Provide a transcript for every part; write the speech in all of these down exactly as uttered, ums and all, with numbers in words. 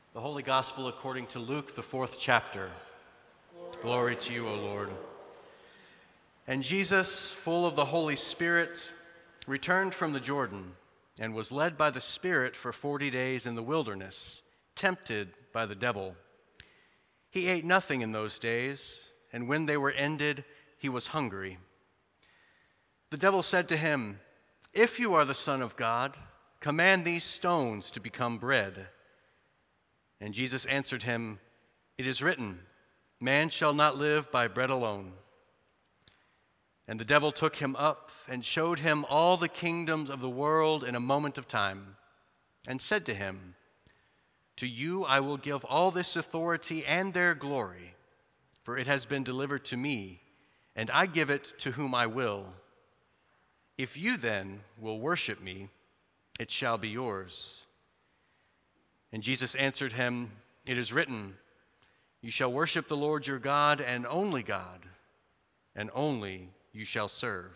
The Holy Gospel according to Luke, the fourth chapter. Glory, Glory to you, O Lord. And Jesus, full of the Holy Spirit, returned from the Jordan and was led by the Spirit for forty days in the wilderness, tempted by the devil. He ate nothing in those days, and when they were ended, he was hungry. The devil said to him, "If you are the Son of God, command these stones to become bread." And Jesus answered him, "It is written, man shall not live by bread alone." And the devil took him up and showed him all the kingdoms of the world in a moment of time, and said to him, "To you I will give all this authority and their glory, for it has been delivered to me, and I give it to whom I will. If you then will worship me, it shall be yours." And Jesus answered him, "It is written, you shall worship the Lord your God and only God, and only you shall serve."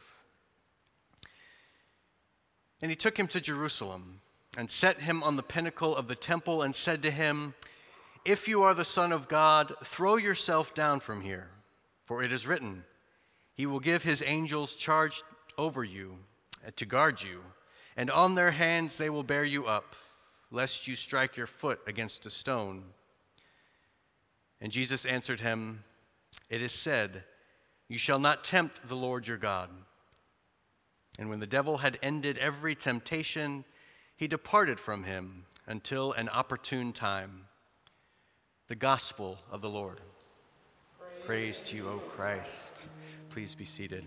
And he took him to Jerusalem and set him on the pinnacle of the temple and said to him, "If you are the Son of God, throw yourself down from here, for it is written, he will give his angels charge over you to guard you, and on their hands they will bear you up, lest you strike your foot against a stone." And Jesus answered him, "It is said, you shall not tempt the Lord your God." And when the devil had ended every temptation, he departed from him until an opportune time. The gospel of the Lord. Praise, Praise to you, O Christ. Please be seated.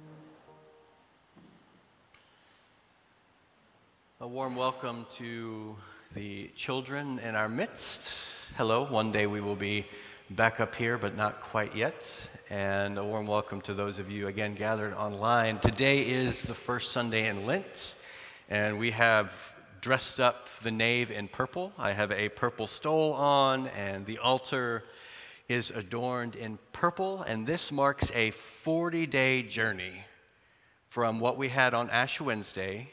A warm welcome to the children in our midst. Hello, one day we will be back up here, but not quite yet. And a warm welcome to those of you, again, gathered online. Today is the first Sunday in Lent, and we have dressed up the nave in purple. I have a purple stole on, and the altar is adorned in purple. And this marks a forty-day journey from what we had on Ash Wednesday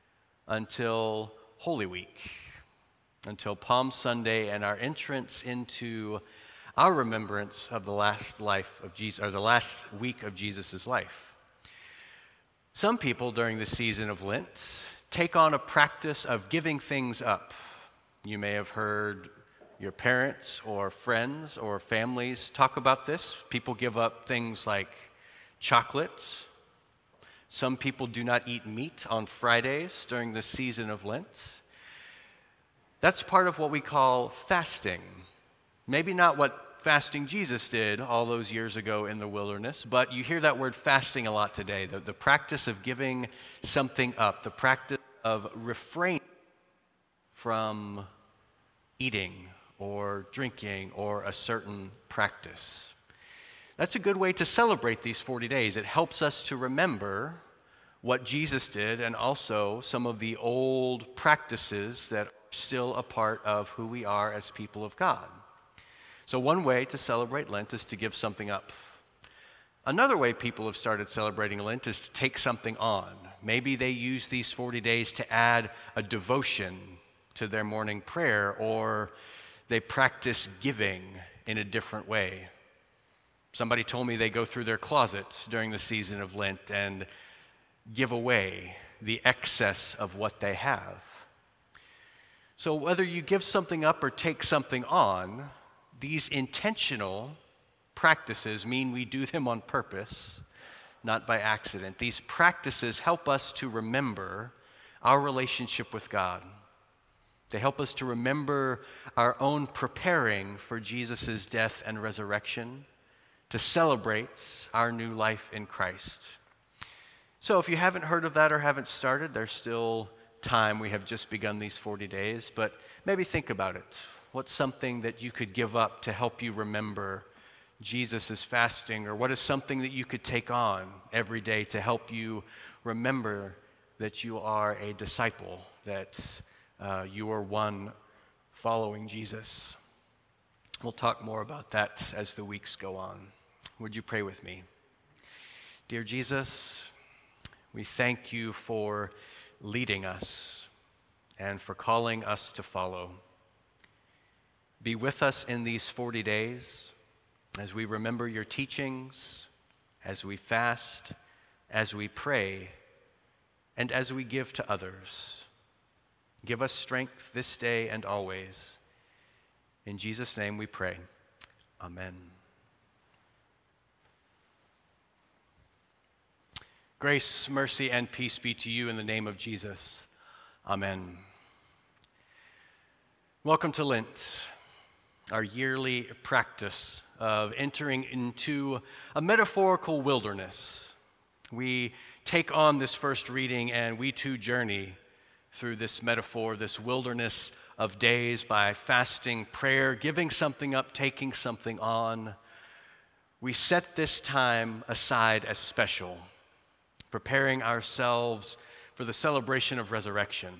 until Holy Week, until Palm Sunday and our entrance into our remembrance of the last life of Jesus, or the last week of Jesus' life. Some people during the season of Lent take on a practice of giving things up. You may have heard your parents or friends or families talk about this. People give up things like chocolate. Some people do not eat meat on Fridays during the season of Lent. That's part of what we call fasting. Maybe not what fasting Jesus did all those years ago in the wilderness, but you hear that word fasting a lot today, the, the practice of giving something up, the practice of refraining from eating or drinking or a certain practice. That's a good way to celebrate these forty days. It helps us to remember what Jesus did and also some of the old practices that are still a part of who we are as people of God. So one way to celebrate Lent is to give something up. Another way people have started celebrating Lent is to take something on. Maybe they use these forty days to add a devotion to their morning prayer, or they practice giving in a different way. Somebody told me they go through their closet during the season of Lent and give away the excess of what they have. So whether you give something up or take something on, these intentional practices mean we do them on purpose, not by accident. These practices help us to remember our relationship with God. They help us to remember our own preparing for Jesus' death and resurrection, to celebrate our new life in Christ. So if you haven't heard of that or haven't started, there's still time. We have just begun these forty days, but maybe think about it. What's something that you could give up to help you remember Jesus' fasting? Or what is something that you could take on every day to help you remember that you are a disciple, that uh, you are one following Jesus? We'll talk more about that as the weeks go on. Would you pray with me? Dear Jesus, we thank you for leading us and for calling us to follow. Be with us in these forty days as we remember your teachings, as we fast, as we pray, and as we give to others. Give us strength this day and always. In Jesus' name we pray. Amen. Grace, mercy, and peace be to you in the name of Jesus. Amen. Welcome to Lent, our yearly practice of entering into a metaphorical wilderness. We take on this first reading and we too journey through this metaphor, this wilderness of days by fasting, prayer, giving something up, taking something on. We set this time aside as special, preparing ourselves for the celebration of resurrection,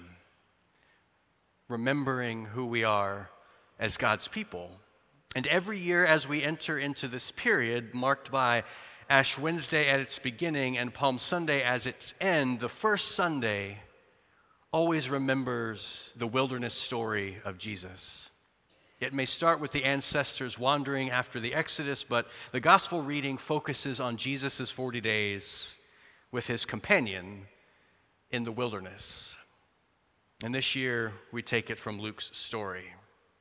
remembering who we are as God's people. And every year as we enter into this period marked by Ash Wednesday at its beginning and Palm Sunday as its end, the first Sunday always remembers the wilderness story of Jesus. It may start with the ancestors wandering after the Exodus, but the gospel reading focuses on Jesus' forty days with his companion in the wilderness. And this year we take it from Luke's story.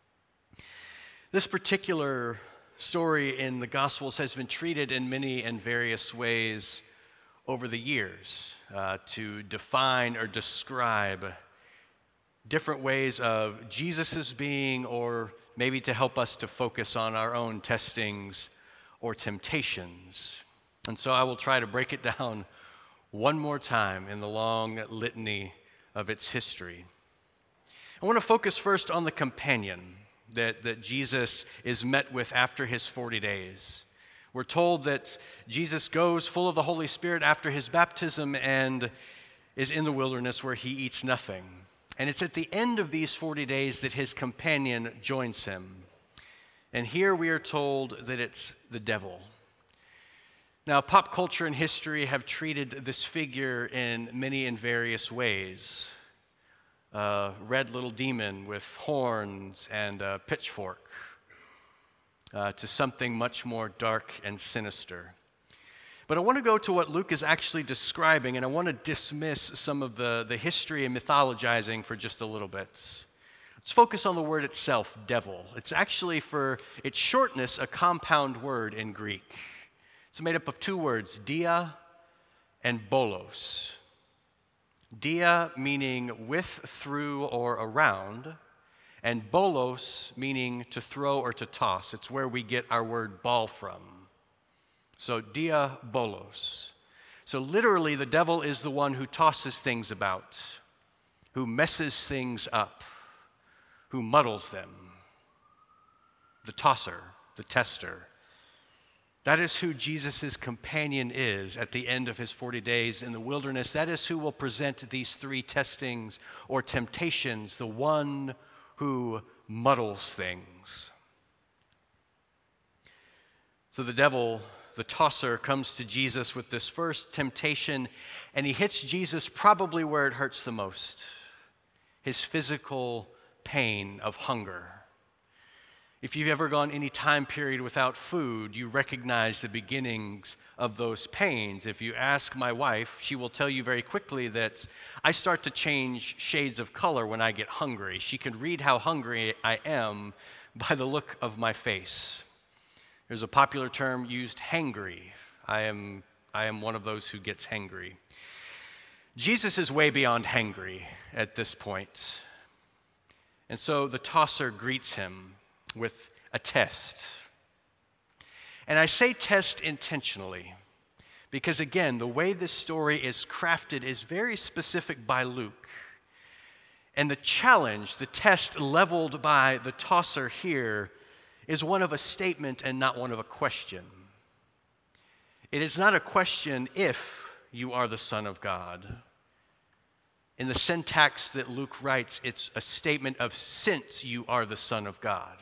This particular story in the Gospels has been treated in many and various ways over the years uh, to define or describe different ways of Jesus' being, or maybe to help us to focus on our own testings or temptations. And so I will try to break it down one more time in the long litany of its history. I want to focus first on the companion that, that Jesus is met with after his forty days. We're told that Jesus goes full of the Holy Spirit after his baptism and is in the wilderness where he eats nothing. And it's at the end of these forty days that his companion joins him. And here we are told that it's the devil. Now, pop culture and history have treated this figure in many and various ways. A red little demon with horns and a pitchfork, uh, to something much more dark and sinister. But I want to go to what Luke is actually describing, and I want to dismiss some of the, the history and mythologizing for just a little bit. Let's focus on the word itself, devil. It's actually, for its shortness, a compound word in Greek. It's made up of two words, dia and bolos. Dia meaning with, through, or around, and bolos meaning to throw or to toss. It's where we get our word ball from. So dia bolos. So literally, the devil is the one who tosses things about, who messes things up, who muddles them. The tosser, the tester. That is who Jesus' companion is at the end of his forty days in the wilderness. That is who will present these three testings or temptations, the one who muddles things. So the devil, the tosser, comes to Jesus with this first temptation, and he hits Jesus probably where it hurts the most, his physical pain of hunger. If you've ever gone any time period without food, you recognize the beginnings of those pains. If you ask my wife, she will tell you very quickly that I start to change shades of color when I get hungry. She can read how hungry I am by the look of my face. There's a popular term used, hangry. I am, I am one of those who gets hangry. Jesus is way beyond hangry at this point. And so the tosser greets him with a test. And I say test intentionally because, again, the way this story is crafted is very specific by Luke. And the challenge, the test leveled by the tosser here, is one of a statement and not one of a question. It is not a question if you are the Son of God. In the syntax that Luke writes, it's a statement of since you are the Son of God.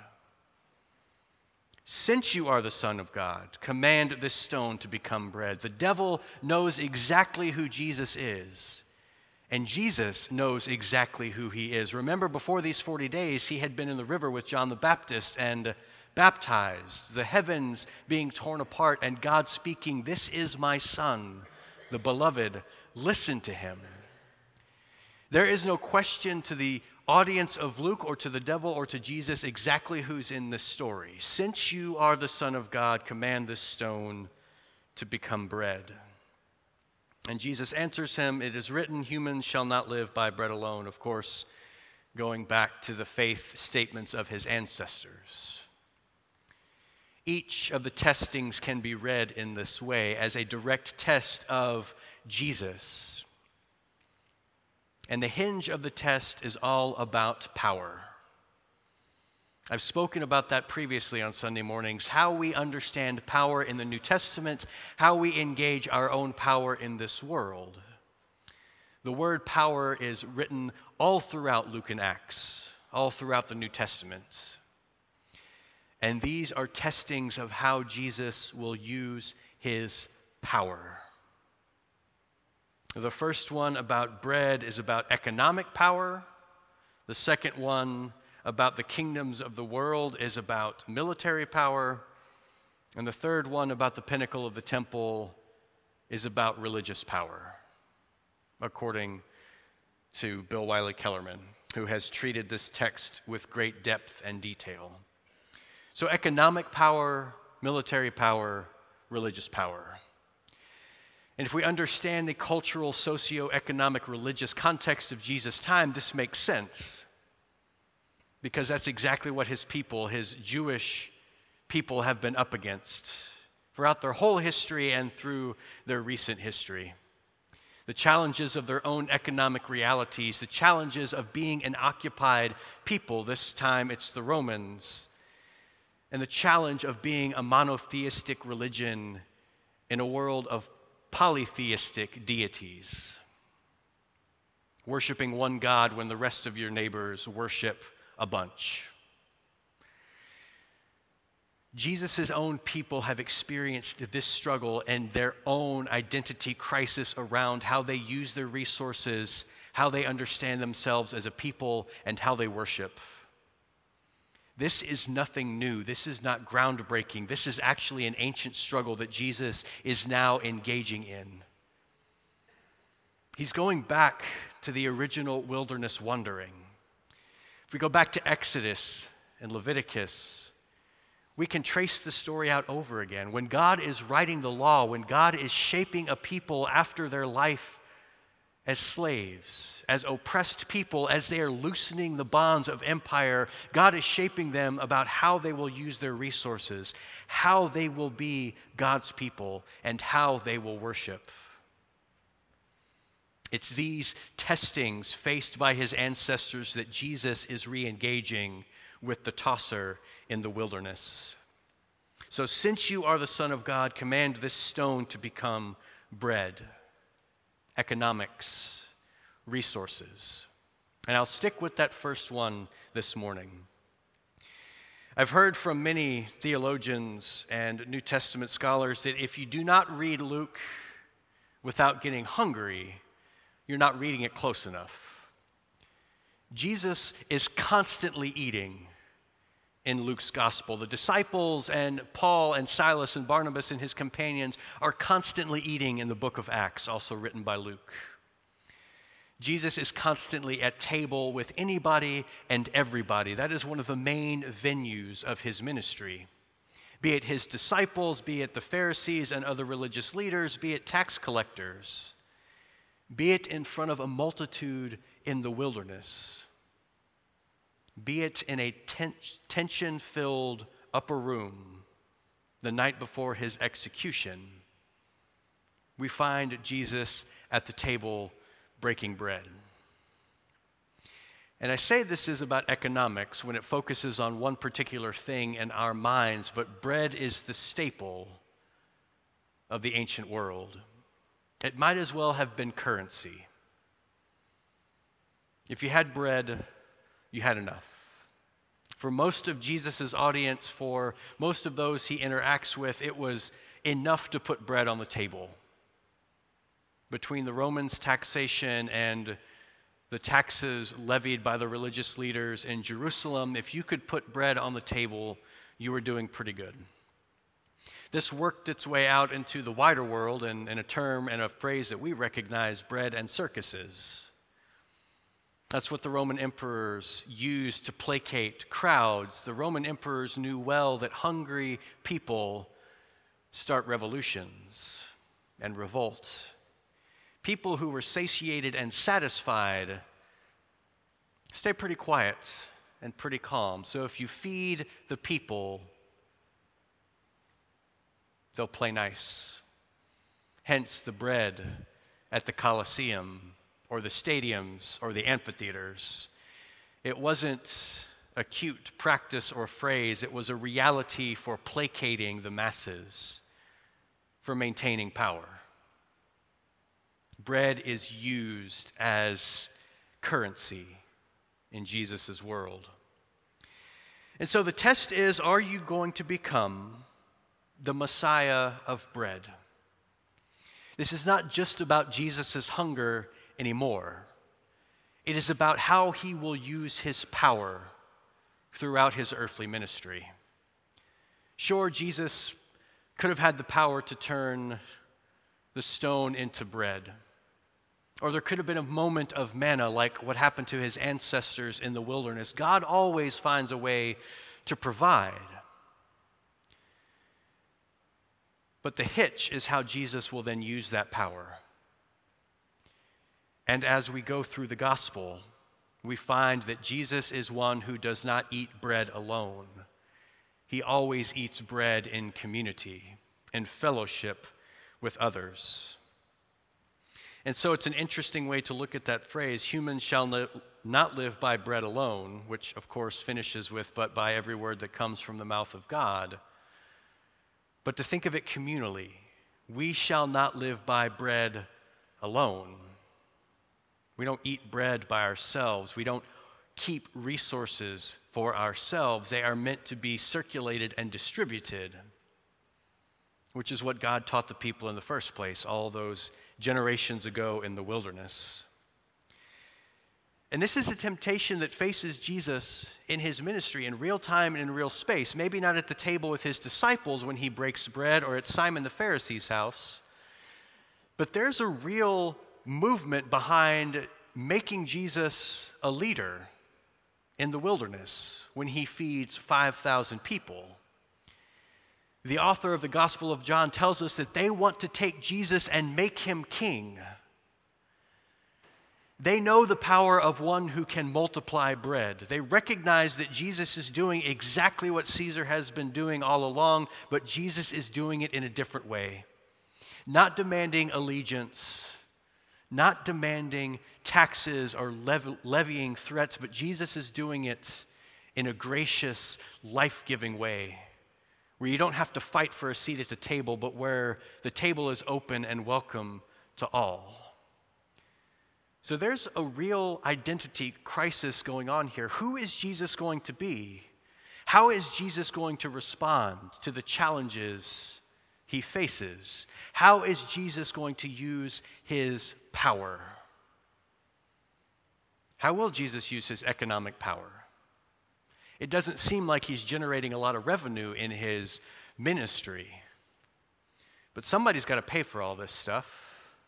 Since you are the Son of God, command this stone to become bread. The devil knows exactly who Jesus is, And Jesus knows exactly who he is. Remember, before these forty days, he had been in the river with John the Baptist and baptized, the heavens being torn apart, and God speaking, "This is my Son, the beloved, listen to him." There is no question to the audience of Luke or to the devil or to Jesus exactly who's in this story. Since you are the Son of God, command this stone to become bread. And Jesus answers him, "It is written, humans shall not live by bread alone." Of course, going back to the faith statements of his ancestors. Each of the testings can be read in this way as a direct test of Jesus. And the hinge of the test is all about power. I've spoken about that previously on Sunday mornings, how we understand power in the New Testament, how we engage our own power in this world. The word power is written all throughout Luke and Acts, all throughout the New Testament. And these are testings of how Jesus will use his power. The first one about bread is about economic power. The second one about the kingdoms of the world is about military power. And the third one about the pinnacle of the temple is about religious power, according to Bill Wiley Kellerman, who has treated this text with great depth and detail. So economic power, military power, religious power. And if we understand the cultural, socio-economic, religious context of Jesus' time, this makes sense. Because that's exactly what his people, his Jewish people, have been up against throughout their whole history and through their recent history. The challenges of their own economic realities, the challenges of being an occupied people, this time it's the Romans, and the challenge of being a monotheistic religion in a world of polytheistic deities, worshiping one God when the rest of your neighbors worship a bunch. Jesus' own people have experienced this struggle and their own identity crisis around how they use their resources, how they understand themselves as a people, and how they worship. This is nothing new. This is not groundbreaking. This is actually an ancient struggle that Jesus is now engaging in. He's going back to the original wilderness wandering. If we go back to Exodus and Leviticus, we can trace the story out over again. When God is writing the law, when God is shaping a people after their life as slaves, as oppressed people, as they are loosening the bonds of empire, God is shaping them about how they will use their resources, how they will be God's people, and how they will worship. It's these testings faced by his ancestors that Jesus is re-engaging with the tosser in the wilderness. So, since you are the Son of God, command this stone to become bread. Economics, resources. And I'll stick with that first one this morning. I've heard from many theologians and New Testament scholars that if you do not read Luke without getting hungry, you're not reading it close enough. Jesus is constantly eating in Luke's gospel. The disciples and Paul and Silas and Barnabas and his companions are constantly eating in the book of Acts, also written by Luke. Jesus is constantly at table with anybody and everybody. That is one of the main venues of his ministry. Be it his disciples, be it the Pharisees and other religious leaders, be it tax collectors, be it in front of a multitude in the wilderness, be it in a ten- tension-filled upper room the night before his execution, we find Jesus at the table breaking bread. And I say this is about economics when it focuses on one particular thing in our minds, but bread is the staple of the ancient world. It might as well have been currency. If you had bread, you had enough. For most of Jesus' audience, for most of those he interacts with, it was enough to put bread on the table. between the Romans' taxation and the taxes levied by the religious leaders in Jerusalem, if you could put bread on the table, you were doing pretty good. This worked its way out into the wider world in, in a term and a phrase that we recognize, bread and circuses. That's what the Roman emperors used to placate crowds. The Roman emperors knew well that hungry people start revolutions and revolt. People who were satiated and satisfied stay pretty quiet and pretty calm. So if you feed the people, they'll play nice. Hence the bread at the Colosseum or the stadiums or the amphitheaters. It wasn't a cute practice or phrase. It was a reality for placating the masses, for maintaining power. Bread is used as currency in Jesus' world. And so the test is, are you going to become the Messiah of bread? This is not just about Jesus' hunger anymore. It is about how he will use his power throughout his earthly ministry. Sure, Jesus could have had the power to turn the stone into bread. Or there could have been a moment of manna like what happened to his ancestors in the wilderness. God always finds a way to provide. But the hitch is how Jesus will then use that power. And as we go through the gospel, we find that Jesus is one who does not eat bread alone. He always eats bread in community, in fellowship with others. And so it's an interesting way to look at that phrase, humans shall no, not live by bread alone, which of course finishes with, but by every word that comes from the mouth of God. But to think of it communally, we shall not live by bread alone. We don't eat bread by ourselves. We don't keep resources for ourselves. They are meant to be circulated and distributed, which is what God taught the people in the first place, all those generations ago in the wilderness. And this is a temptation that faces Jesus in his ministry in real time and in real space. Maybe not at the table with his disciples when he breaks bread or at Simon the Pharisee's house, but there's a real movement behind making Jesus a leader in the wilderness when he feeds five thousand people. The author of the Gospel of John tells us that they want to take Jesus and make him king. They know the power of one who can multiply bread. They recognize that Jesus is doing exactly what Caesar has been doing all along, but Jesus is doing it in a different way. Not demanding allegiance, not demanding taxes or lev- levying threats, but Jesus is doing it in a gracious, life-giving way, where you don't have to fight for a seat at the table, but where the table is open and welcome to all. So there's a real identity crisis going on here. Who is Jesus going to be? How is Jesus going to respond to the challenges he faces? How is Jesus going to use his power? How will Jesus use his economic power? It doesn't seem like he's generating a lot of revenue in his ministry. But somebody's got to pay for all this stuff.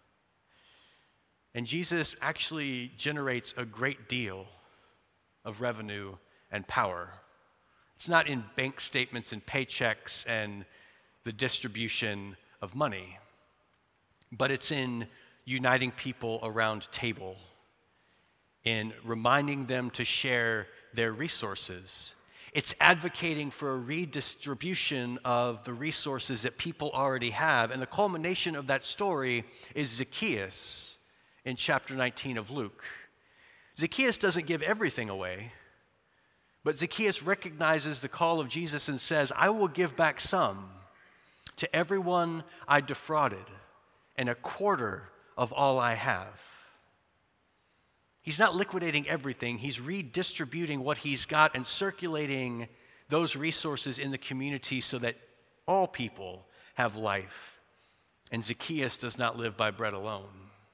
And Jesus actually generates a great deal of revenue and power. It's not in bank statements and paychecks and the distribution of money, but it's in uniting people around table, in reminding them to share their resources. It's advocating for a redistribution of the resources that people already have. And the culmination of that story is Zacchaeus in chapter nineteen of Luke. Zacchaeus doesn't give everything away, but Zacchaeus recognizes the call of Jesus and says, I will give back some to everyone I defrauded, and a quarter of all I have. He's not liquidating everything. He's redistributing what he's got and circulating those resources in the community so that all people have life. And Zacchaeus does not live by bread alone.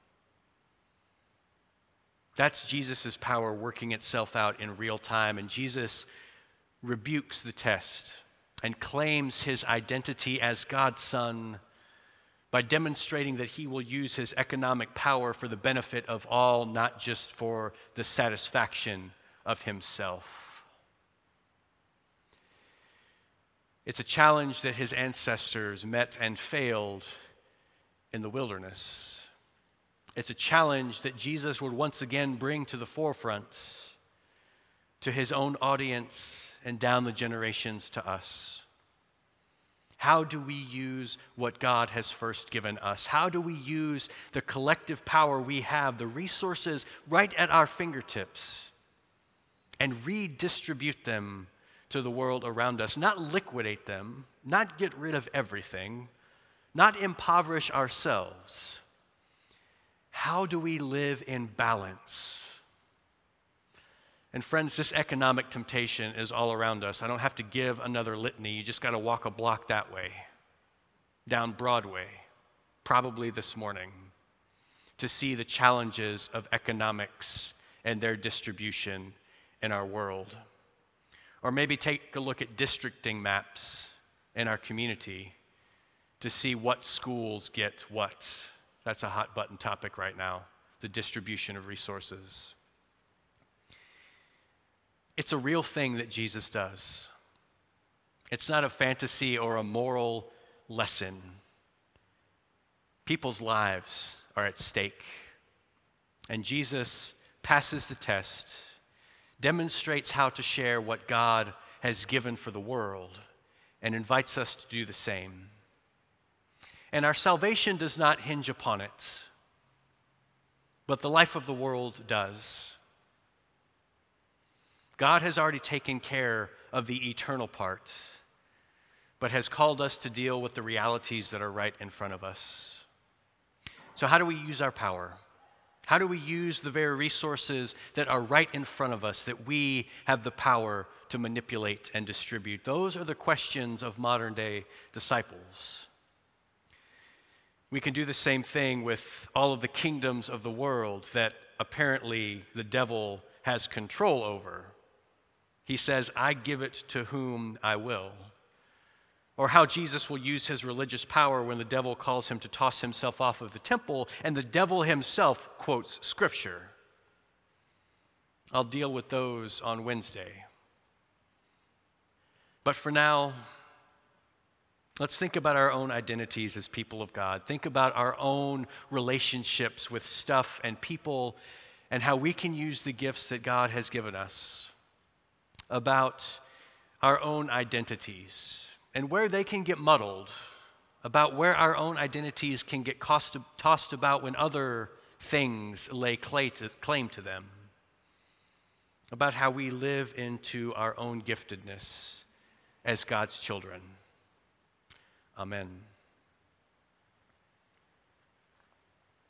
That's Jesus' power working itself out in real time. And Jesus rebukes the test and claims his identity as God's Son by demonstrating that he will use his economic power for the benefit of all, not just for the satisfaction of himself. It's a challenge that his ancestors met and failed in the wilderness. It's a challenge that Jesus would once again bring to the forefront to his own audience and down the generations to us. How do we use what God has first given us? How do we use the collective power we have, the resources right at our fingertips, and redistribute them to the world around us? Not liquidate them, not get rid of everything, not impoverish ourselves. How do we live in balance? And friends, this economic temptation is all around us. I don't have to give another litany. You just got to walk a block that way, down Broadway, probably this morning, to see the challenges of economics and their distribution in our world. Or maybe take a look at districting maps in our community to see what schools get what. That's a hot button topic right now, the distribution of resources. It's a real thing that Jesus does. It's not a fantasy or a moral lesson. People's lives are at stake. And Jesus passes the test, demonstrates how to share what God has given for the world, and invites us to do the same. And our salvation does not hinge upon it, but the life of the world does. God has already taken care of the eternal part, but has called us to deal with the realities that are right in front of us. So how do we use our power? How do we use the very resources that are right in front of us that we have the power to manipulate and distribute? Those are the questions of modern day disciples. We can do the same thing with all of the kingdoms of the world that apparently the devil has control over. He says, I give it to whom I will. Or how Jesus will use his religious power when the devil calls him to toss himself off of the temple, and the devil himself quotes Scripture. I'll deal with those on Wednesday. But for now, let's think about our own identities as people of God. Think about our own relationships with stuff and people, and how we can use the gifts that God has given us. About our own identities and where they can get muddled, about where our own identities can get cost, tossed about when other things lay claim to them, about how we live into our own giftedness as God's children. Amen.